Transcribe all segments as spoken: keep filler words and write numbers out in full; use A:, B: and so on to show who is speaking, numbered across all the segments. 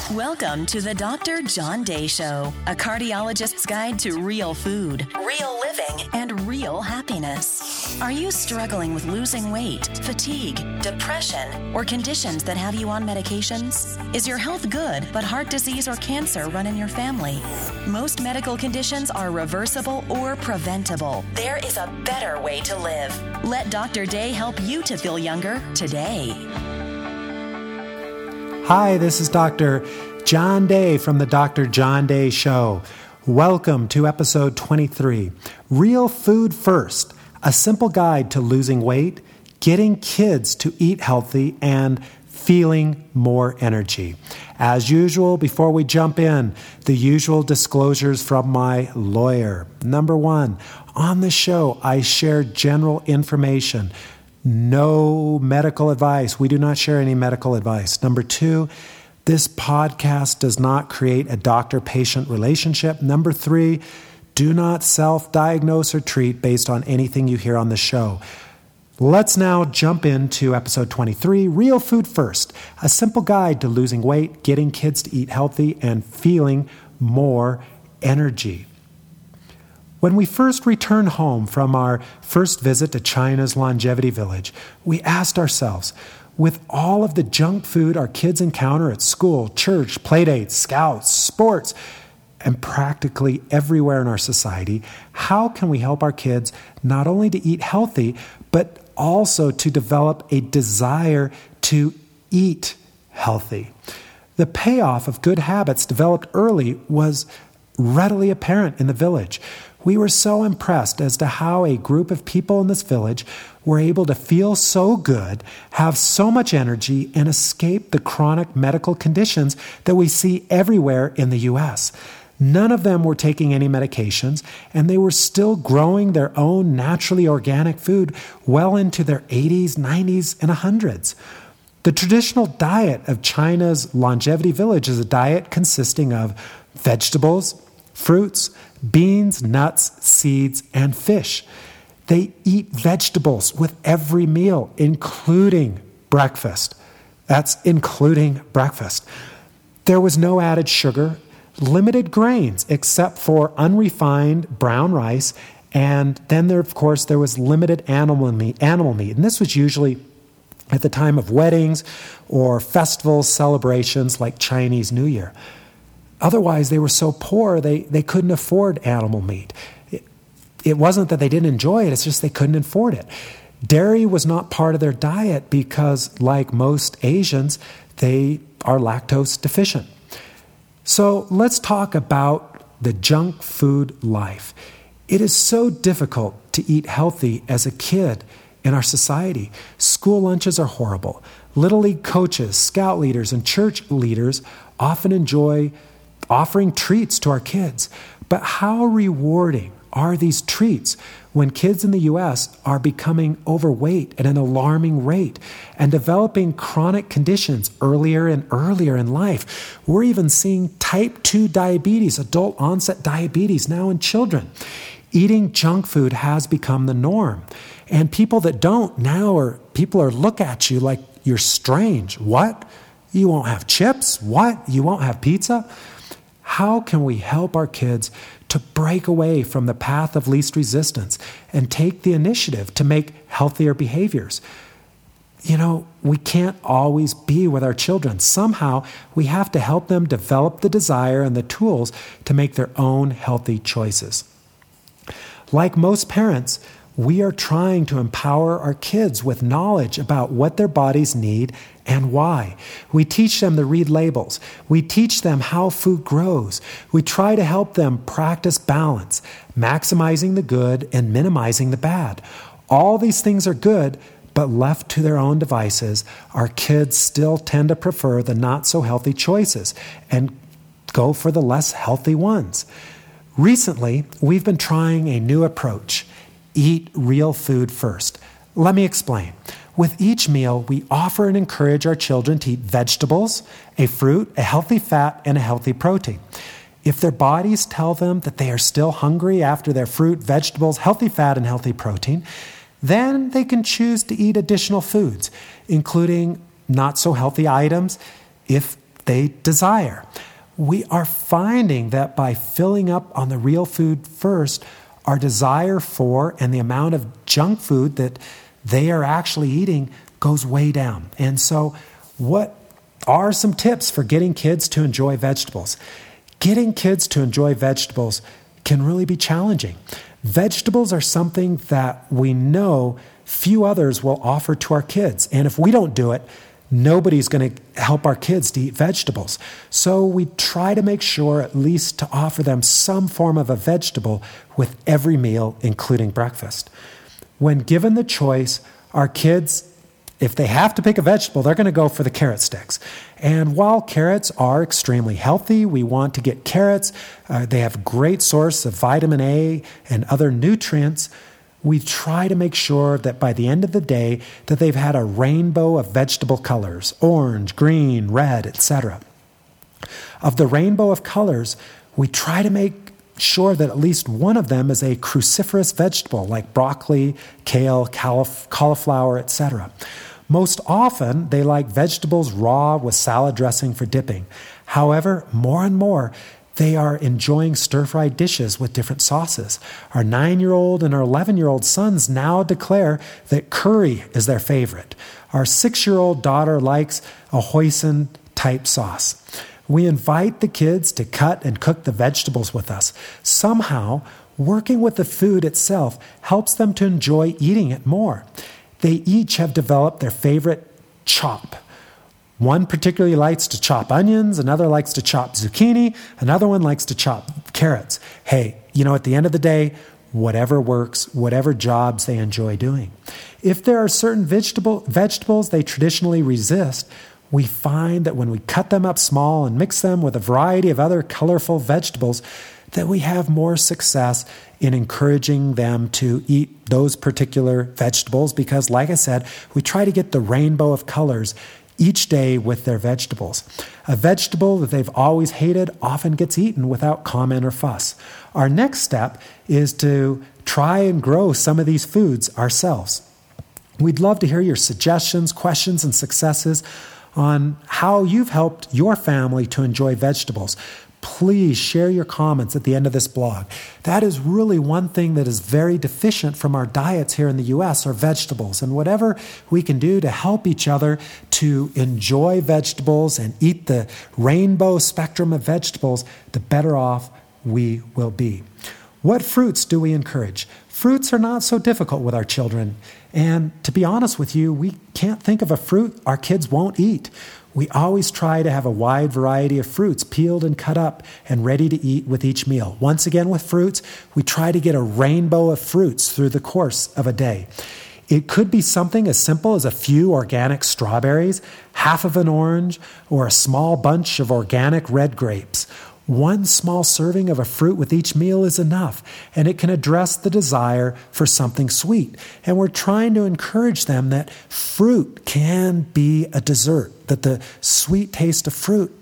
A: Welcome to the Doctor John Day Show, a cardiologist's guide to real food, real living, and real happiness. Are you struggling with losing weight, fatigue, depression, or conditions that have you on medications? Is your health good, but heart disease or cancer run in your family? Most medical conditions are reversible or preventable. There is a better way to live. Let Doctor Day help you to feel younger today.
B: Hi, this is Doctor John Day from the Doctor John Day Show. Welcome to episode twenty-three, Real Food First, a simple guide to losing weight, getting kids to eat healthy, and feeling more energy. As usual, before we jump in, the usual disclosures from my lawyer. Number one, on the show, I share general information. No medical advice. We do not share any medical advice. Number two, this podcast does not create a doctor-patient relationship. Number three, do not self-diagnose or treat based on anything you hear on the show. Let's now jump into episode twenty-three, Real Food First, a simple guide to losing weight, getting kids to eat healthy, and feeling more energy. When we first returned home from our first visit to China's Longevity Village, we asked ourselves, with all of the junk food our kids encounter at school, church, playdates, scouts, sports, and practically everywhere in our society, how can we help our kids not only to eat healthy, but also to develop a desire to eat healthy? The payoff of good habits developed early was readily apparent in the village. We were so impressed as to how a group of people in this village were able to feel so good, have so much energy, and escape the chronic medical conditions that we see everywhere in the U S. None of them were taking any medications, and they were still growing their own naturally organic food well into their eighties, nineties, and hundreds. The traditional diet of China's Longevity Village is a diet consisting of vegetables, fruits, beans, nuts, seeds, and fish. They eat vegetables with every meal, including breakfast. That's including breakfast. There was no added sugar, limited grains except for unrefined brown rice, and then there, of course, there was limited animal meat, animal meat. And this was usually at the time of weddings or festivals, celebrations like Chinese New Year. Otherwise, they were so poor, they, they couldn't afford animal meat. It, it wasn't that they didn't enjoy it, it's just they couldn't afford it. Dairy was not part of their diet because, like most Asians, they are lactose deficient. So let's talk about the junk food life. It is so difficult to eat healthy as a kid in our society. School lunches are horrible. Little league coaches, scout leaders, and church leaders often enjoy offering treats to our kids. But how rewarding are these treats when kids in the U S are becoming overweight at an alarming rate and developing chronic conditions earlier and earlier in life? We're even seeing type two diabetes, adult onset diabetes now in children. Eating junk food has become the norm. And people that don't now are, people are look at you like you're strange. What? You won't have chips? What? You won't have pizza? How can we help our kids to break away from the path of least resistance and take the initiative to make healthier behaviors? You know, we can't always be with our children. Somehow, we have to help them develop the desire and the tools to make their own healthy choices. Like most parents, we are trying to empower our kids with knowledge about what their bodies need and why. We teach them to read labels. We teach them how food grows. We try to help them practice balance, maximizing the good and minimizing the bad. All these things are good, but left to their own devices, our kids still tend to prefer the not-so-healthy choices and go for the less healthy ones. Recently, we've been trying a new approach. Eat real food first. Let me explain. With each meal, we offer and encourage our children to eat vegetables, a fruit, a healthy fat, and a healthy protein. If their bodies tell them that they are still hungry after their fruit, vegetables, healthy fat, and healthy protein, then they can choose to eat additional foods, including not-so-healthy items, if they desire. We are finding that by filling up on the real food first, our desire for and the amount of junk food that they are actually eating goes way down. And so what are some tips for getting kids to enjoy vegetables? Getting kids to enjoy vegetables can really be challenging. Vegetables are something that we know few others will offer to our kids. And if we don't do it, nobody's going to help our kids to eat vegetables. So we try to make sure at least to offer them some form of a vegetable with every meal, including breakfast. When given the choice, our kids, if they have to pick a vegetable, they're going to go for the carrot sticks. And while carrots are extremely healthy, we want to get carrots. Uh, they have a great source of vitamin A and other nutrients. We try to make sure that by the end of the day that they've had a rainbow of vegetable colors, orange, green, red, et cetera. Of the rainbow of colors, we try to make sure that at least one of them is a cruciferous vegetable like broccoli, kale, cauliflower, et cetera. Most often, they like vegetables raw with salad dressing for dipping. However, more and more, they are enjoying stir-fried dishes with different sauces. Our nine-year-old and our eleven-year-old sons now declare that curry is their favorite. Our six-year-old daughter likes a hoisin-type sauce. We invite the kids to cut and cook the vegetables with us. Somehow, working with the food itself helps them to enjoy eating it more. They each have developed their favorite chop. One particularly likes to chop onions, another likes to chop zucchini, another one likes to chop carrots. Hey, you know, at the end of the day, whatever works, whatever jobs they enjoy doing. If there are certain vegetable, vegetables they traditionally resist, we find that when we cut them up small and mix them with a variety of other colorful vegetables, that we have more success in encouraging them to eat those particular vegetables because, like I said, we try to get the rainbow of colors each day with their vegetables. A vegetable that they've always hated often gets eaten without comment or fuss. Our next step is to try and grow some of these foods ourselves. We'd love to hear your suggestions, questions, and successes on how you've helped your family to enjoy vegetables. Please share your comments at the end of this blog. That is really one thing that is very deficient from our diets here in the U S are vegetables. And whatever we can do to help each other to enjoy vegetables and eat the rainbow spectrum of vegetables, the better off we will be. What fruits do we encourage? Fruits are not so difficult with our children. And to be honest with you, we can't think of a fruit our kids won't eat. We always try to have a wide variety of fruits peeled and cut up and ready to eat with each meal. Once again, with fruits, we try to get a rainbow of fruits through the course of a day. It could be something as simple as a few organic strawberries, half of an orange, or a small bunch of organic red grapes. One small serving of a fruit with each meal is enough, and it can address the desire for something sweet. And we're trying to encourage them that fruit can be a dessert, that the sweet taste of fruit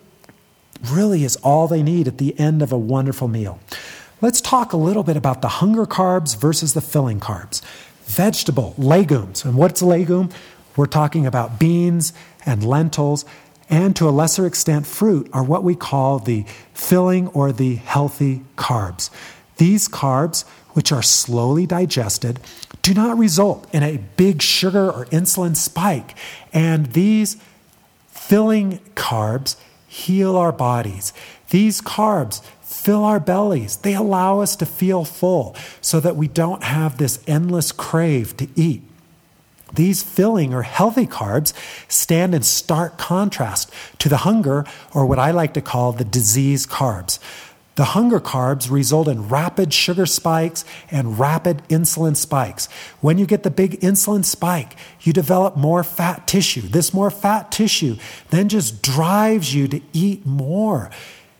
B: really is all they need at the end of a wonderful meal. Let's talk a little bit about the hunger carbs versus the filling carbs. Vegetable, legumes. And what's a legume? We're talking about beans and lentils, and to a lesser extent, fruit are what we call the filling or the healthy carbs. These carbs, which are slowly digested, do not result in a big sugar or insulin spike. And these filling carbs heal our bodies. These carbs fill our bellies. They allow us to feel full so that we don't have this endless crave to eat. These filling or healthy carbs stand in stark contrast to the hunger, or what I like to call the disease carbs. The hunger carbs result in rapid sugar spikes and rapid insulin spikes. When you get the big insulin spike, you develop more fat tissue. This more fat tissue then just drives you to eat more.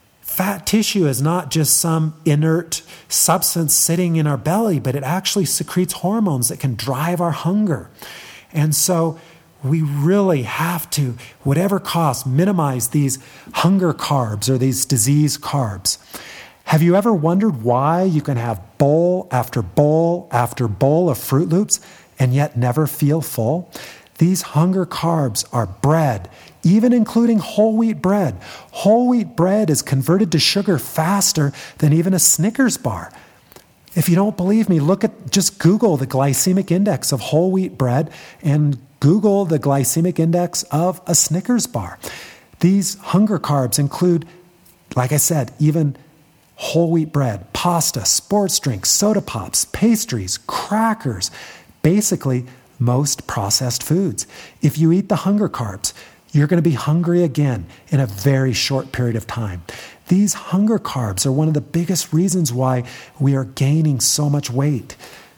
B: Fat tissue is not just some inert substance sitting in our belly, but it actually secretes hormones that can drive our hunger. And so we really have to, whatever cost, minimize these hunger carbs or these disease carbs. Have you ever wondered why you can have bowl after bowl after bowl of Fruit Loops and yet never feel full? These hunger carbs are bread, even including whole wheat bread. Whole wheat bread is converted to sugar faster than even a Snickers bar. If you don't believe me, look at, just Google the glycemic index of whole wheat bread and Google the glycemic index of a Snickers bar. These hunger carbs include, like I said, even whole wheat bread, pasta, sports drinks, soda pops, pastries, crackers, basically most processed foods. If you eat the hunger carbs, you're going to be hungry again in a very short period of time. These hunger carbs are one of the biggest reasons why we are gaining so much weight.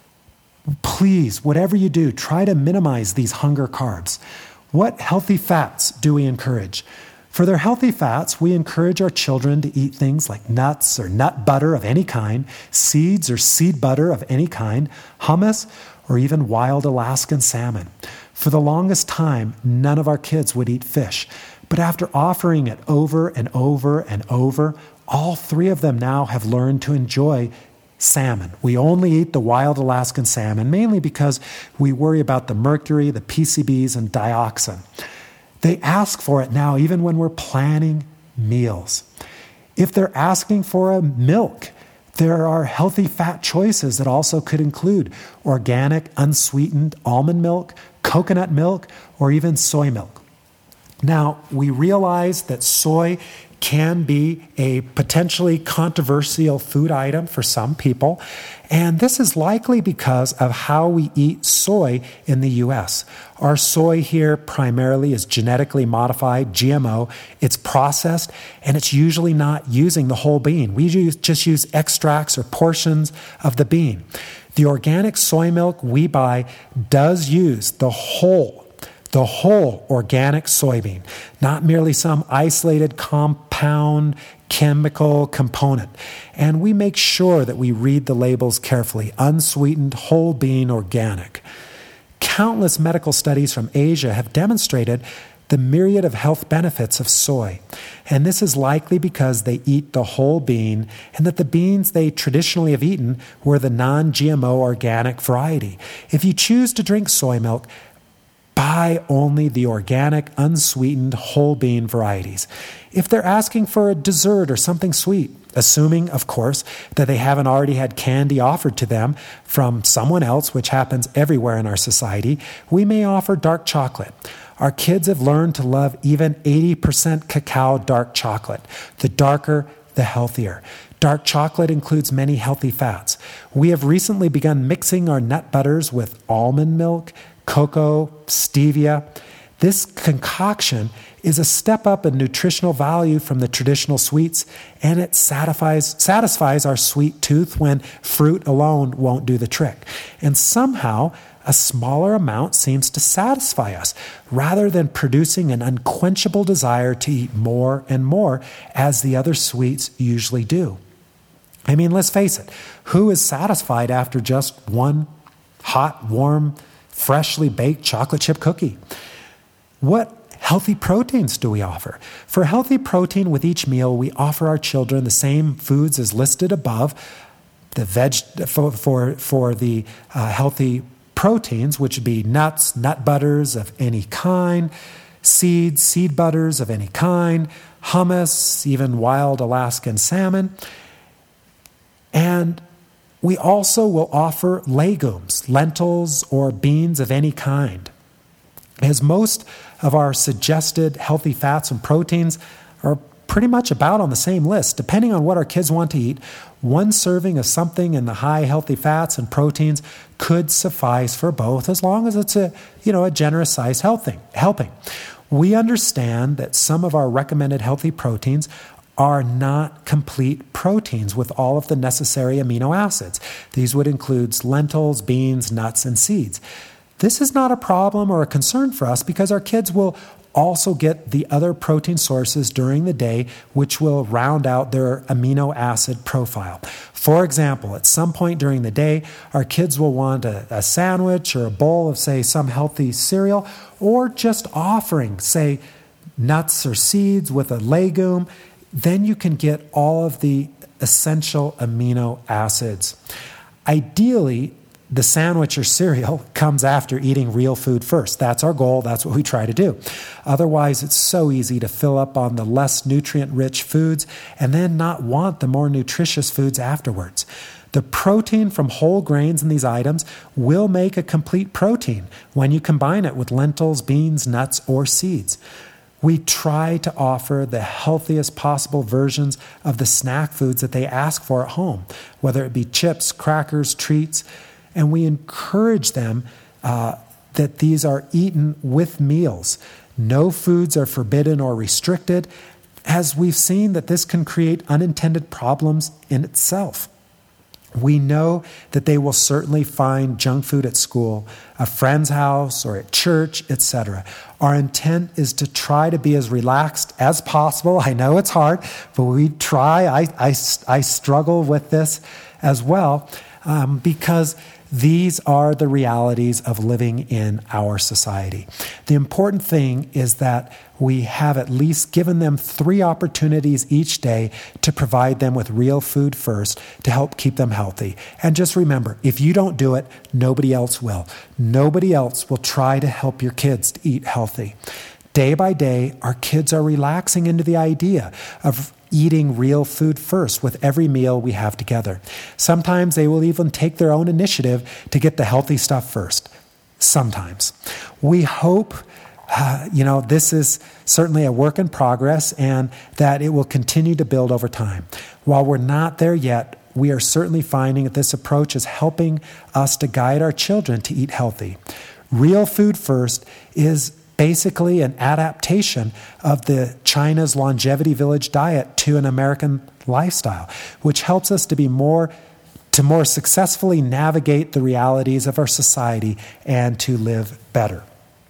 B: Please, whatever you do, try to minimize these hunger carbs. What healthy fats do we encourage? For their healthy fats, we encourage our children to eat things like nuts or nut butter of any kind, seeds or seed butter of any kind, hummus, or even wild Alaskan salmon. For the longest time, none of our kids would eat fish. But after offering it over and over and over, all three of them now have learned to enjoy salmon. We only eat the wild Alaskan salmon, mainly because we worry about the mercury, the P C Bs, and dioxin. They ask for it now even when we're planning meals. If they're asking for a milk, there are healthy fat choices that also could include organic, unsweetened almond milk, coconut milk, or even soy milk. Now, we realize that soy can be a potentially controversial food item for some people, and this is likely because of how we eat soy in the U S. Our soy here primarily is genetically modified, G M O. It's processed, and it's usually not using the whole bean. We use, just use extracts or portions of the bean. The organic soy milk we buy does use the whole The whole organic soybean, not merely some isolated compound chemical component. And we make sure that we read the labels carefully. Unsweetened, whole bean, organic. Countless medical studies from Asia have demonstrated the myriad of health benefits of soy. And this is likely because they eat the whole bean and that the beans they traditionally have eaten were the non-G M O organic variety. If you choose to drink soy milk, buy only the organic, unsweetened, whole bean varieties. If they're asking for a dessert or something sweet, assuming, of course, that they haven't already had candy offered to them from someone else, which happens everywhere in our society, we may offer dark chocolate. Our kids have learned to love even eighty percent cacao dark chocolate. The darker, the healthier. Dark chocolate includes many healthy fats. We have recently begun mixing our nut butters with almond milk, cocoa, stevia. This concoction is a step up in nutritional value from the traditional sweets, and it satisfies, satisfies our sweet tooth when fruit alone won't do the trick. And somehow, a smaller amount seems to satisfy us, rather than producing an unquenchable desire to eat more and more, as the other sweets usually do. I mean, let's face it, who is satisfied after just one hot, warm, freshly baked chocolate chip cookie? What healthy proteins do we offer? For healthy protein with each meal, we offer our children the same foods as listed above. The veg for for, for the uh, healthy proteins, which would be nuts, nut butters of any kind, seeds, seed butters of any kind, hummus, even wild Alaskan salmon. And we also will offer legumes, lentils, or beans of any kind. As most of our suggested healthy fats and proteins are pretty much about on the same list, depending on what our kids want to eat, one serving of something in the high healthy fats and proteins could suffice for both, as long as it's a, you know, a generous size helping. helping. We understand that some of our recommended healthy proteins are not complete proteins with all of the necessary amino acids. These would include lentils, beans, nuts, and seeds. This is not a problem or a concern for us because our kids will also get the other protein sources during the day, which will round out their amino acid profile. For example, at some point during the day, our kids will want a, a sandwich or a bowl of, say, some healthy cereal, or just offering, say, nuts or seeds with a legume. Then you can get all of the essential amino acids. Ideally, the sandwich or cereal comes after eating real food first. That's our goal. That's what we try to do. Otherwise, it's so easy to fill up on the less nutrient-rich foods and then not want the more nutritious foods afterwards. The protein from whole grains in these items will make a complete protein when you combine it with lentils, beans, nuts, or seeds. We try to offer the healthiest possible versions of the snack foods that they ask for at home, whether it be chips, crackers, treats, and we encourage them uh, that these are eaten with meals. No foods are forbidden or restricted, as we've seen that this can create unintended problems in itself. We know that they will certainly find junk food at school, a friend's house, or at church, et cetera. Our intent is to try to be as relaxed as possible. I know it's hard, but we try. I, I, I struggle with this as well um, because these are the realities of living in our society. The important thing is that we have at least given them three opportunities each day to provide them with real food first to help keep them healthy. And just remember, if you don't do it, nobody else will. Nobody else will try to help your kids to eat healthy. Day by day, our kids are relaxing into the idea of eating real food first with every meal we have together. Sometimes they will even take their own initiative to get the healthy stuff first. Sometimes. We hope, uh, you know, this is certainly a work in progress and that it will continue to build over time. While we're not there yet, we are certainly finding that this approach is helping us to guide our children to eat healthy. Real food first is basically an adaptation of the China's longevity village diet to an American lifestyle, which helps us to be more to more successfully navigate the realities of our society and to live better.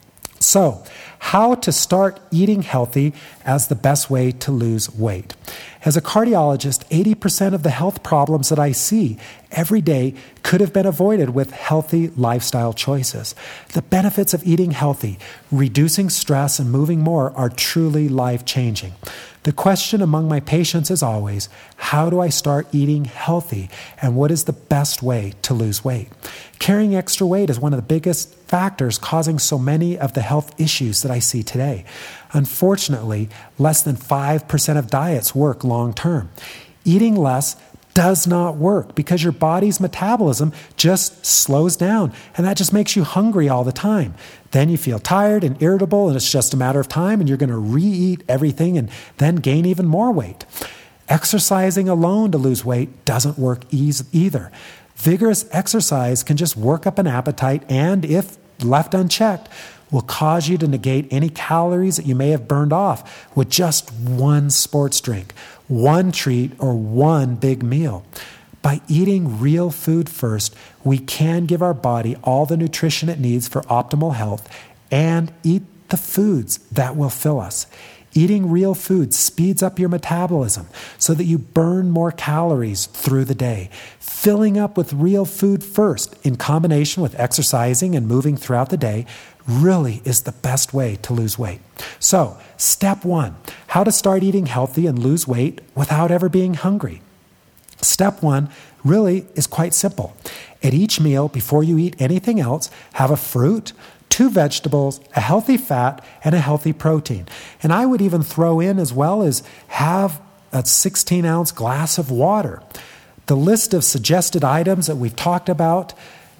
B: So, how to start eating healthy as the best way to lose weight. As a cardiologist, eighty percent of the health problems that I see every day could have been avoided with healthy lifestyle choices. The benefits of eating healthy, reducing stress, and moving more are truly life-changing. The question among my patients is always, how do I start eating healthy, and what is the best way to lose weight? Carrying extra weight is one of the biggest factors causing so many of the health issues that I see today. Unfortunately, less than five percent of diets work long-term. Eating less does not work because your body's metabolism just slows down, and that just makes you hungry all the time. Then you feel tired and irritable, and it's just a matter of time, and you're going to re-eat everything and then gain even more weight. Exercising alone to lose weight doesn't work either. Vigorous exercise can just work up an appetite and, if left unchecked, will cause you to negate any calories that you may have burned off with just one sports drink, one treat, or one big meal. By eating real food first, we can give our body all the nutrition it needs for optimal health and eat the foods that will fill us. Eating real food speeds up your metabolism so that you burn more calories through the day. Filling up with real food first in combination with exercising and moving throughout the day really is the best way to lose weight. So, step one, how to start eating healthy and lose weight without ever being hungry. Step one really is quite simple. At each meal, before you eat anything else, have a fruit, two vegetables, a healthy fat, and a healthy protein. And I would even throw in as well as have a sixteen ounce glass of water. The list of suggested items that we've talked about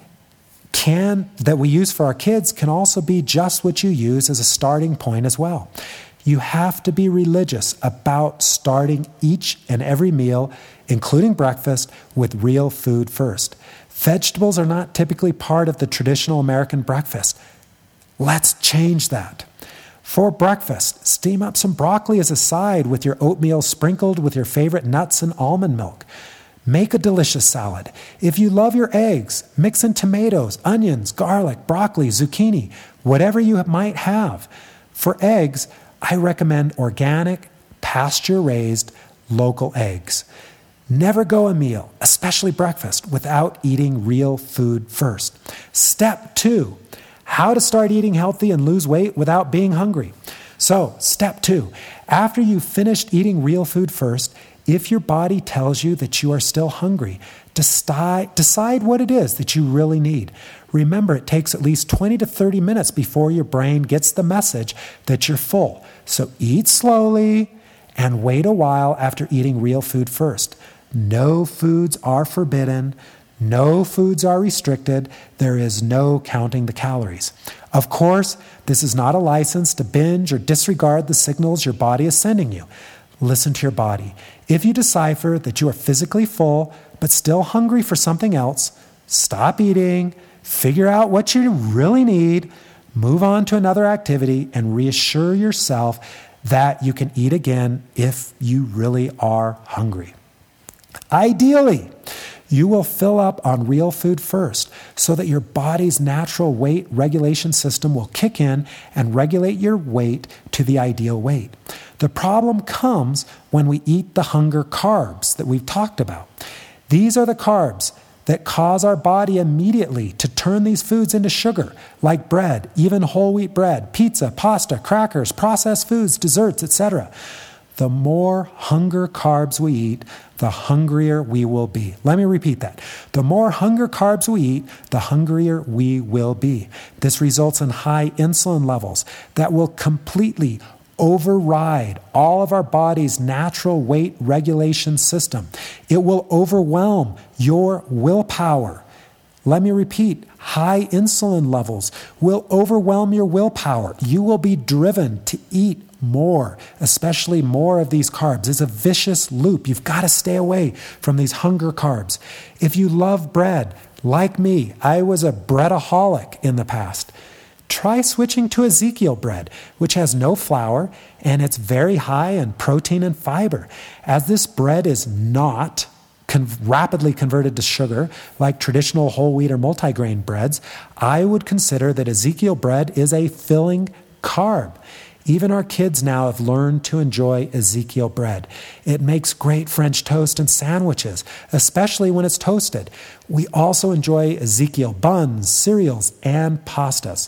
B: can that we use for our kids can also be just what you use as a starting point as well. You have to be religious about starting each and every meal, including breakfast, with real food first. Vegetables are not typically part of the traditional American breakfast. Let's change that. For breakfast, steam up some broccoli as a side with your oatmeal sprinkled with your favorite nuts and almond milk. Make a delicious salad. If you love your eggs, mix in tomatoes, onions, garlic, broccoli, zucchini, whatever you might have. For eggs, I recommend organic, pasture-raised, local eggs. Never go a meal, especially breakfast, without eating real food first. Step two, how to start eating healthy and lose weight without being hungry. So, step two, after you've finished eating real food first, If your body tells you that you are still hungry, decide, decide what it is that you really need. Remember, it takes at least twenty to thirty minutes before your brain gets the message that you're full. So eat slowly and wait a while after eating real food first. No foods are forbidden. No foods are restricted. There is no counting the calories. Of course, this is not a license to binge or disregard the signals your body is sending you. Listen to your body. If you decipher that you are physically full but still hungry for something else, stop eating, figure out what you really need, move on to another activity, and reassure yourself that you can eat again if you really are hungry. Ideally, you will fill up on real food first so that your body's natural weight regulation system will kick in and regulate your weight to the ideal weight. The problem comes when we eat the hunger carbs that we've talked about. These are the carbs that cause our body immediately to turn these foods into sugar, like bread, even whole wheat bread, pizza, pasta, crackers, processed foods, desserts, et cetera. The more hunger carbs we eat, the hungrier we will be. Let me repeat that. The more hunger carbs we eat, the hungrier we will be. This results in high insulin levels that will completely override all of our body's natural weight regulation system. It will overwhelm your willpower. Let me repeat, high insulin levels will overwhelm your willpower. You will be driven to eat more, especially more of these carbs. It's a vicious loop. You've got to stay away from these hunger carbs. If you love bread, like me, I was a breadaholic in the past. Try switching to Ezekiel bread, which has no flour and it's very high in protein and fiber. As this bread is not con- rapidly converted to sugar like traditional whole wheat or multigrain breads, I would consider that Ezekiel bread is a filling carb. Even our kids now have learned to enjoy Ezekiel bread. It makes great French toast and sandwiches, especially when it's toasted. We also enjoy Ezekiel buns, cereals, and pastas.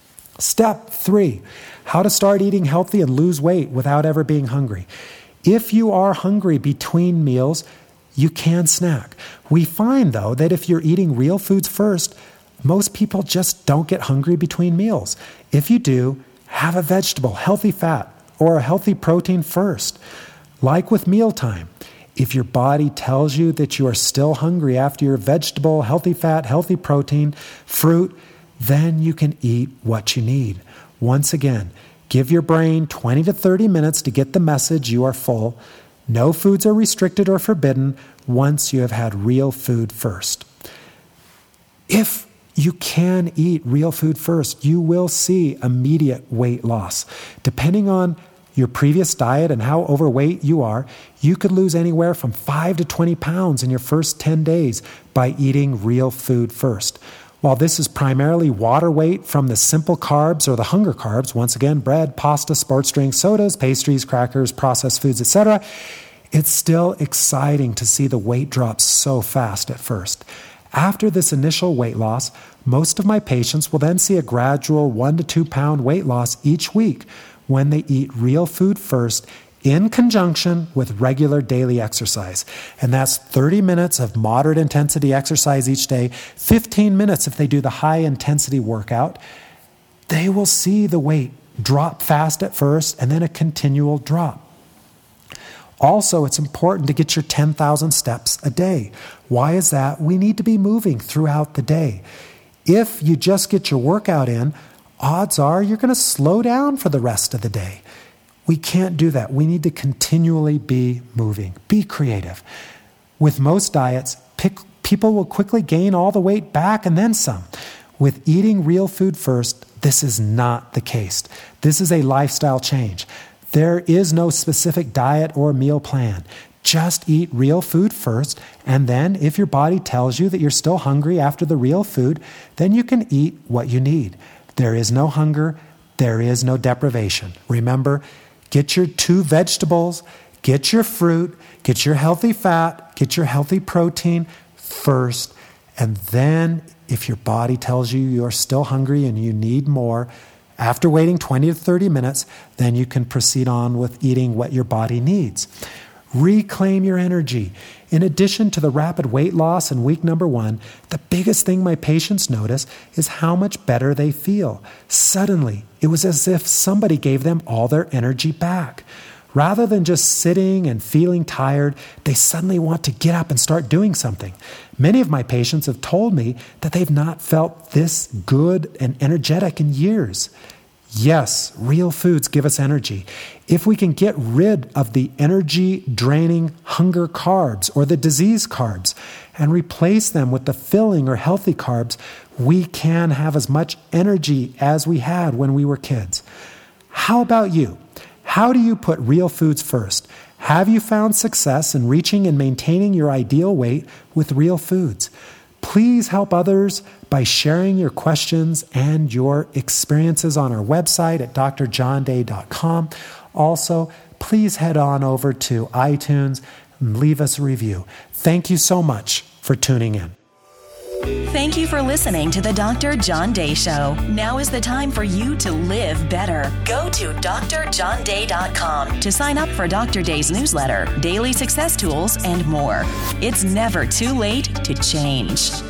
B: Step three, how to start eating healthy and lose weight without ever being hungry. If you are hungry between meals, you can snack. We find, though, that if you're eating real foods first, most people just don't get hungry between meals. If you do, have a vegetable, healthy fat, or a healthy protein first. Like with mealtime, if your body tells you that you are still hungry after your vegetable, healthy fat, healthy protein, fruit, then you can eat what you need. Once again, give your brain twenty to thirty minutes to get the message you are full. No foods are restricted or forbidden once you have had real food first. If you can eat real food first, you will see immediate weight loss. Depending on your previous diet and how overweight you are, you could lose anywhere from five to twenty pounds in your first ten days by eating real food first. While this is primarily water weight from the simple carbs or the hunger carbs, once again, bread, pasta, sports drinks, sodas, pastries, crackers, processed foods, et cetera, it's still exciting to see the weight drop so fast at first. After this initial weight loss, most of my patients will then see a gradual one to two pound weight loss each week when they eat real food first in conjunction with regular daily exercise. And that's thirty minutes of moderate intensity exercise each day, fifteen minutes if they do the high intensity workout. They will see the weight drop fast at first and then a continual drop. Also, it's important to get your ten thousand steps a day. Why is that? We need to be moving throughout the day. If you just get your workout in, odds are you're going to slow down for the rest of the day. We can't do that. We need to continually be moving. Be creative. With most diets, pick, people will quickly gain all the weight back and then some. With eating real food first, this is not the case. This is a lifestyle change. There is no specific diet or meal plan. Just eat real food first, and then if your body tells you that you're still hungry after the real food, then you can eat what you need. There is no hunger. There is no deprivation. Remember, get your two vegetables, get your fruit, get your healthy fat, get your healthy protein first. And then if your body tells you you're still hungry and you need more, after waiting twenty to thirty minutes, then you can proceed on with eating what your body needs. Reclaim your energy. In addition to the rapid weight loss in week number one, the biggest thing my patients notice is how much better they feel. Suddenly, it was as if somebody gave them all their energy back. Rather than just sitting and feeling tired, they suddenly want to get up and start doing something. Many of my patients have told me that they've not felt this good and energetic in years. Yes, real foods give us energy. If we can get rid of the energy-draining hunger carbs or the disease carbs and replace them with the filling or healthy carbs, we can have as much energy as we had when we were kids. How about you? How do you put real foods first? Have you found success in reaching and maintaining your ideal weight with real foods? Please help others by sharing your questions and your experiences on our website at d r john day dot com. Also, please head on over to iTunes and leave us a review. Thank you so much for tuning in.
A: Thank you for listening to the Doctor John Day Show. Now is the time for you to live better. Go to d r john day dot com to sign up for Doctor Day's newsletter, daily success tools, and more. It's never too late to change.